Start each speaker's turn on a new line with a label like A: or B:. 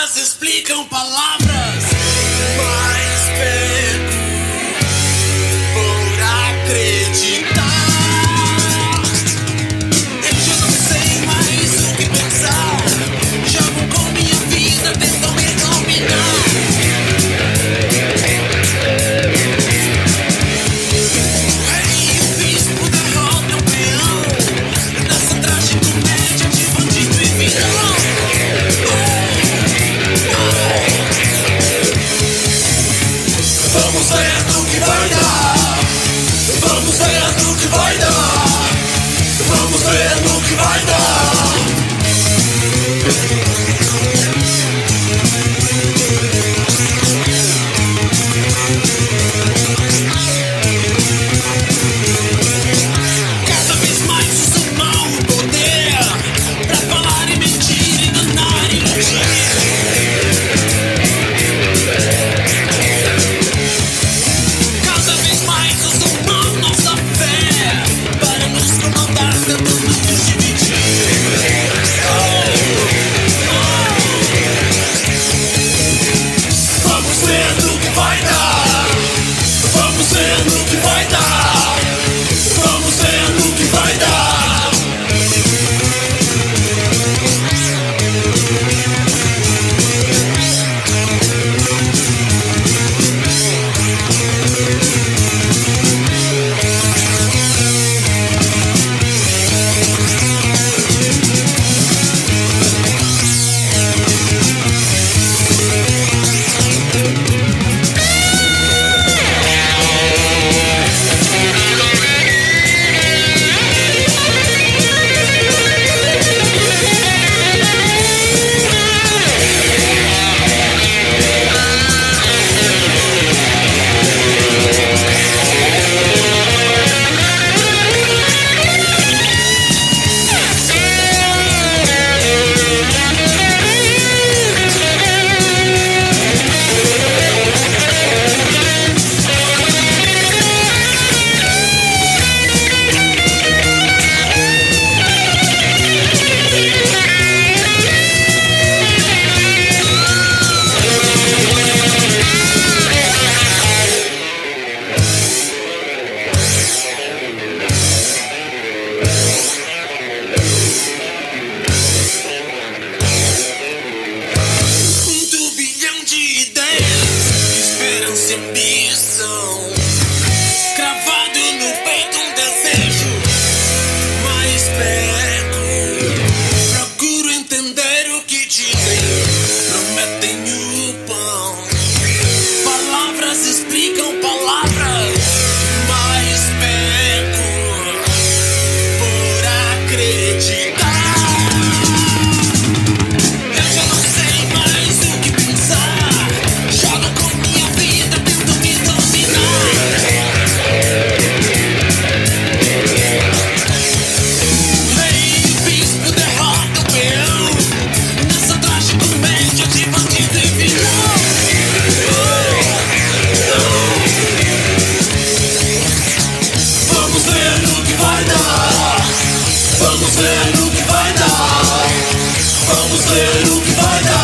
A: Palavras explicam palavras, mas pego por acreditar. Eu já não sei mais o que pensar. Jogo com minha vida, tentam me dominar. Rei, o bispo derrota o peão nessa tragicomédia de bandido e vilão. Vamos ver no que vai dar. Vamos ver no que vai dar. Vamos ver no que vai dar. Cada vez mais usa mal o poder pra falar e mentir, enganar e iludir. Cada vez mais usam mal nossa fé para nos comandar, tentando nos dividir. Vamos ver no que vai dar. Vamos ver no que vai dar. Vamos ver no que vai dar. Um turbilhão de ideias, esperança e ambição, cravado no peito um desejo, mas pego. Procuro entender o que dizem, prometem o pão. Palavras explicam palavras, mas pego por acreditar. Eu já não sei mais o que pensar. Jogo com minha vida, tento me dominar. Rei, o bispo derrota o peão nessa tragicomédia de bandido e vilão. Vamos ver no que vai dar. Vamos ver no que vai dar. Vamos ver o que vai dar.